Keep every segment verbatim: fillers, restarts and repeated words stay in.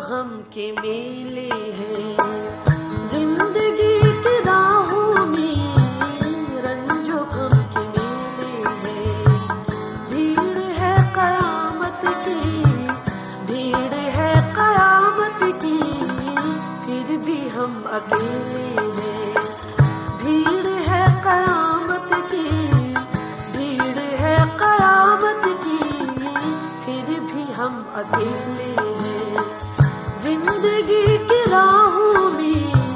गम के मेले हैं। जिंदगी की राहों में रंजो गम के मेले हैं। भीड़ है कयामत की, भीड़ है कयामत की, फिर भी हम अकेले हैं। भीड़ है कयामत की, भीड़ है कयामत की, फिर भी हम अकेले हैं। जिंदगी की राहों में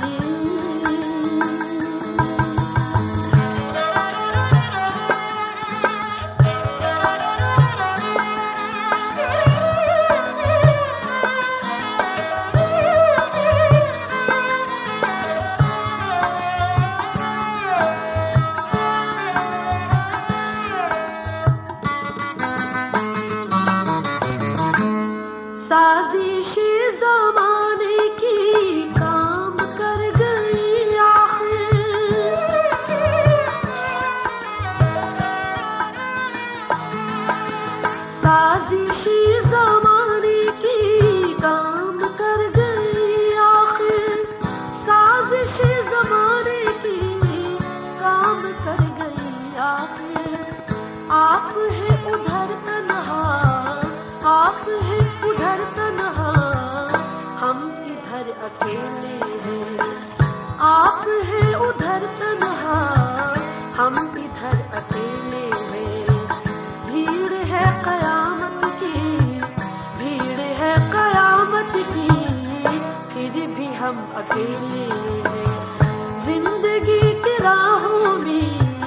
साजिश ज़माने की काम कर गई आखिर। साजिश ज़माने की काम कर गई आखिर। साजिश ज़माने की काम कर गई आखिर। आप है उधर तन्हा, आप है उधर तन्हा, हम इधर अकेले हैं। आप है उधर तन्हा, हम इधर अकेले हैं। भीड़ है कयामत की, भीड़ है कयामत की, फिर भी हम अकेले हैं। जिंदगी की राहों में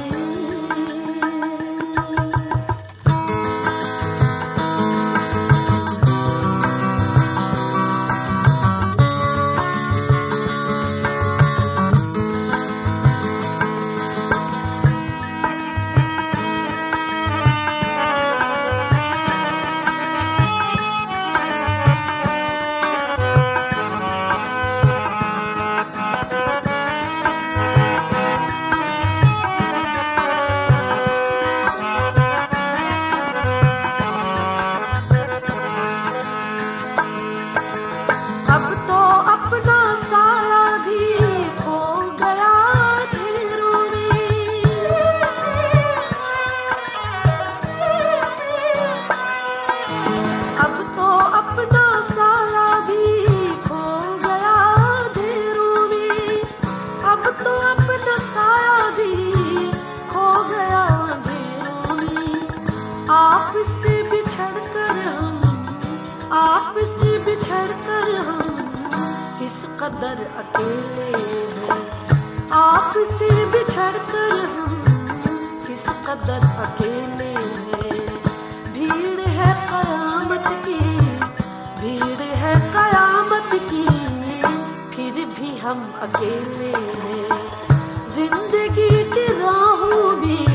आपसे बिछड़कर हम, आपसे बिछड़कर हम किस कदर अकेले हैं। आपसे बिछड़कर हम किस कदर अकेले हैं। भीड़ है कयामत की, भीड़ है कयामत की, फिर भी हम अकेले हैं। जिंदगी की राहों में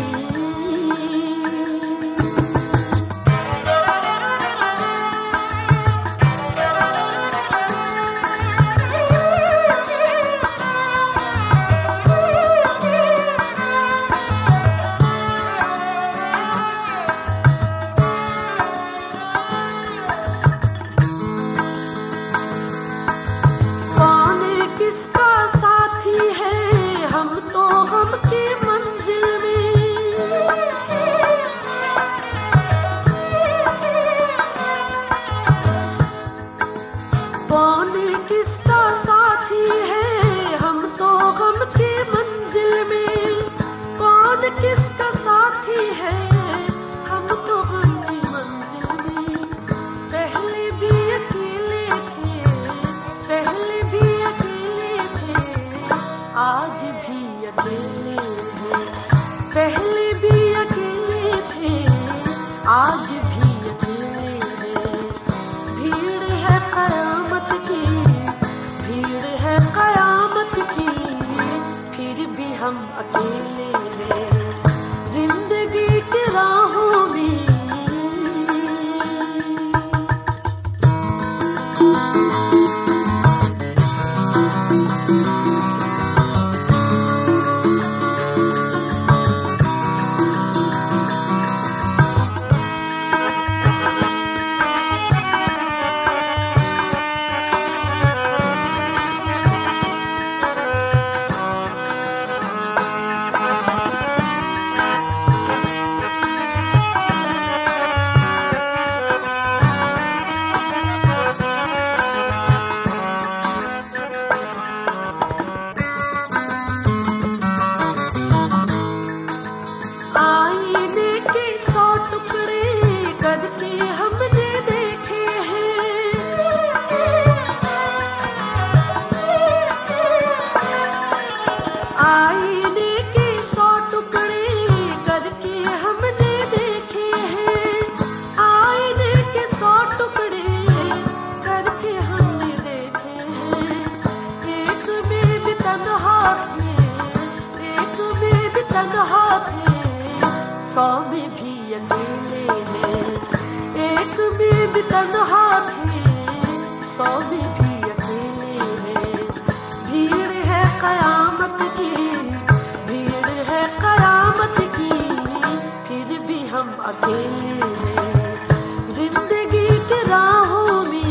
किसका साथी है, हम तो गम की मंजिल में। कौन किसका साथी है, हम तो गम की मंजिल में। कौन किसका साथी है, हम तो गम की मंजिल में। पहले भी अकेले थे, पहले भी आज भी अकेले हैं। पहले भी अकेले थे, आज भी अकेले हैं। भीड़ है कयामत की, भीड़ है कयामत की, फिर भी हम अकेले हैं। जिंदगी की राहों में भी तन्हा थे, सौ में भी अकेले हैं। भीड़ है कयामत की, भीड़ है कयामत की, फिर भी हम अकेले हैं जिंदगी के राहों में।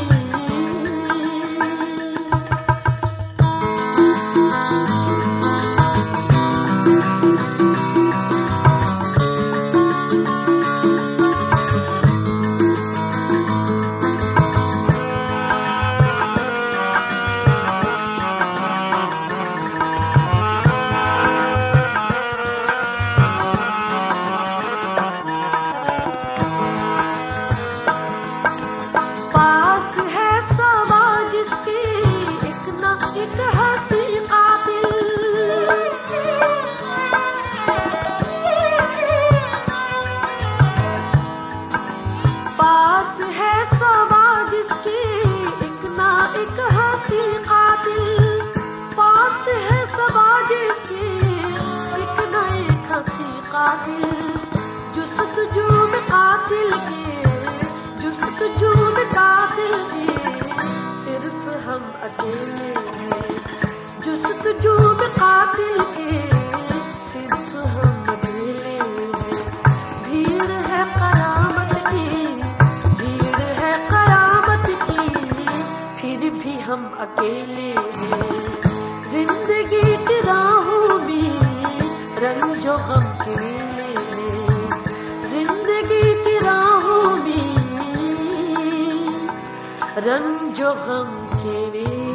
जुस्तजू में कातिल के, जुस्तजू में कातिल के, सिर्फ हम अकेले हैं। जुस्तजू में कातिल के, सिर्फ हम अकेले हैं। भीड़ है कयामत की, भीड़ है कयामत की, फिर भी हम अकेले हैं जिंदगी की राहों में। रंजो गम के मेले में, जिंदगी की राहों में, रंजो गम के मेले।